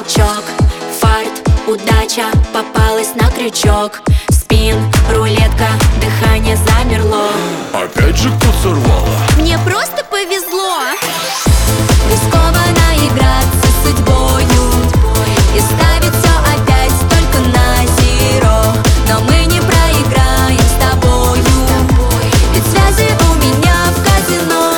толчок, фарт, удача попалась на крючок. Спин, рулетка, дыхание замерло. Опять же кто сорвала? Мне просто повезло. Рискованно играться с судьбою и ставить все опять только на зеро. Но мы не проиграем с тобою, ведь связи у меня в казино.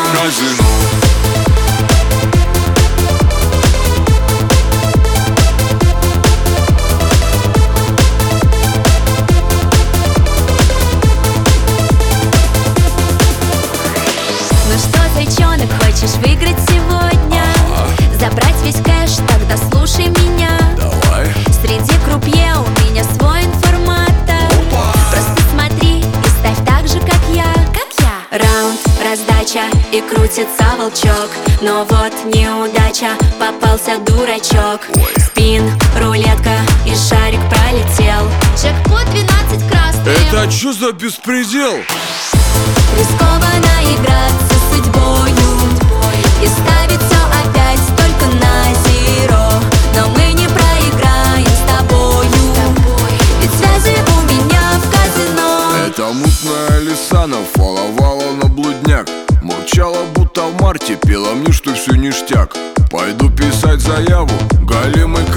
Ну что, зайчонок, хочешь выиграть сегодня? Забрать весь кэш, тогда слушай меня. Давай. Среди крупье у меня свой информатор. Просто смотри и ставь так же, как я. Раунд, раздача и крутится волчок. Но вот неудача, попался дурачок. Спин, рулетка и шарик пролетел. Джекпот 12 красный. Это чё за беспредел? Рискованно играться с судьбою и ставить все опять только на зеро. Но мы не проиграем с тобою, ведь связи у меня в казино. Это мутная лиса нафаловала на блудняк. Молчала, будто в марте, пела мне, что все ништяк. Пойду писать заяву, галимый